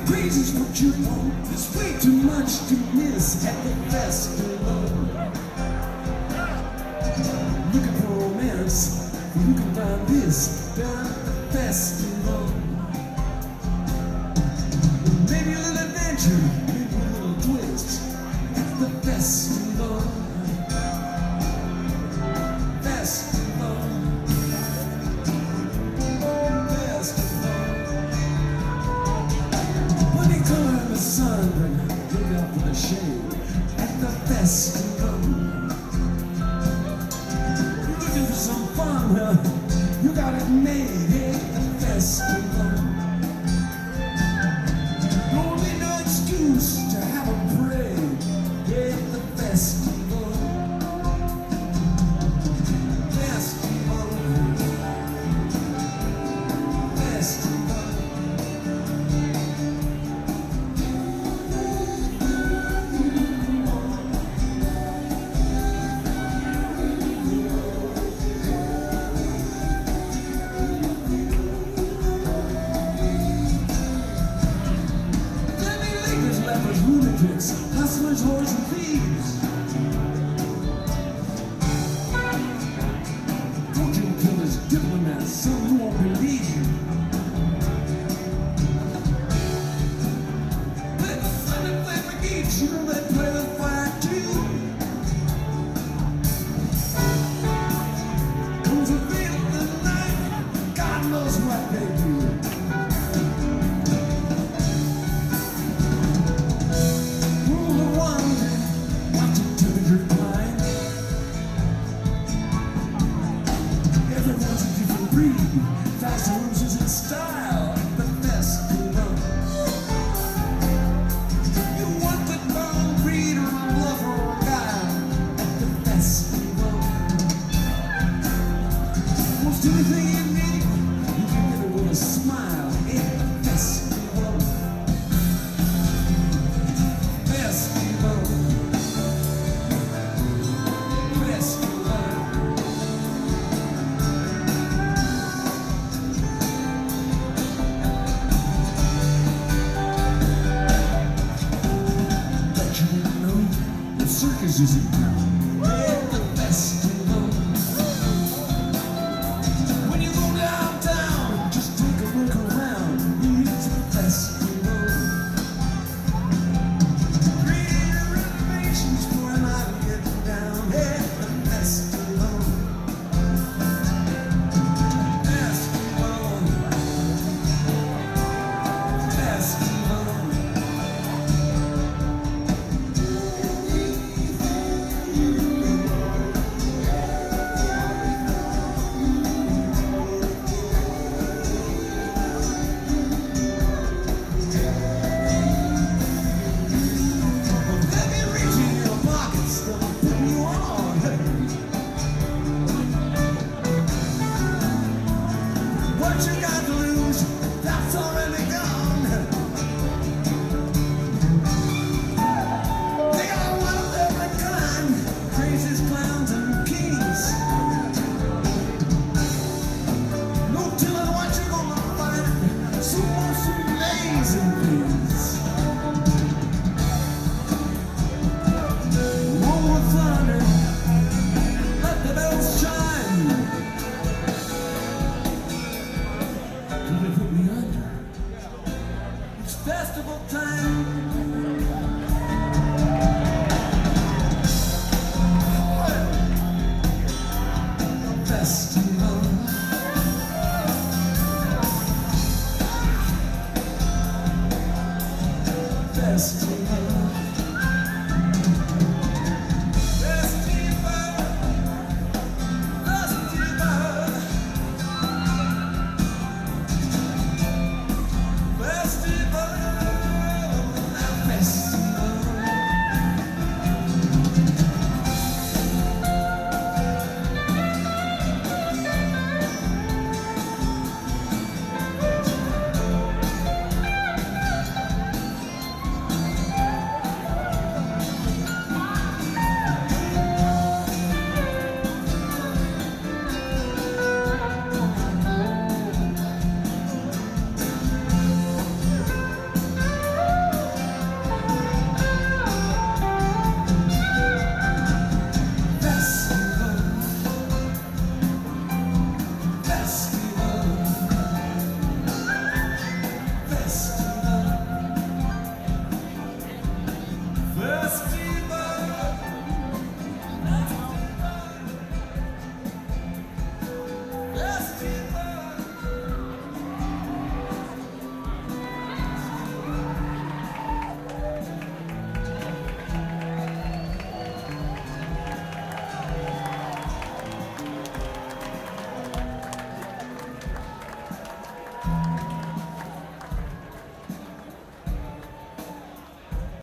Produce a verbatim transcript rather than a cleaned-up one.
Crazy's what you want. There's way too much to miss at the festival. Looking for romance, you can find this down at the festival. Maybe a little adventure, maybe a little twist at the festival. Festival. Festival. When they color in the sun, look out for the shade at the festival. You're looking for some fun, huh? You got it made at the festival. Don't need no excuse to have a parade at the festival. Festival. Festival. Lunatics, hustlers, whores, and thieves. Fortune killers, diplomats, some you won't believe. Play the fun and play for geeks, you know they play with fire too. Comes a reveal of the night, God knows what they do. Fast losers in style at the festival. You want the bone breed or a lover or a guy at the festival. Most anything you need, you can get it with a smile at the festival. Festival. Festival. Circus is in town at the festival. When you go downtown, just take a look around. It's a festival. Create reservations for a night of getting down at the festival. Festival. Festival. What you got to lose, that's already gone. They got one of every kind, crazies, clowns, and kings. No telling what you're gonna find, some most amazing things. Roll the thunder, let the bells chime. They put me under. It's festival time. Festival. Festival.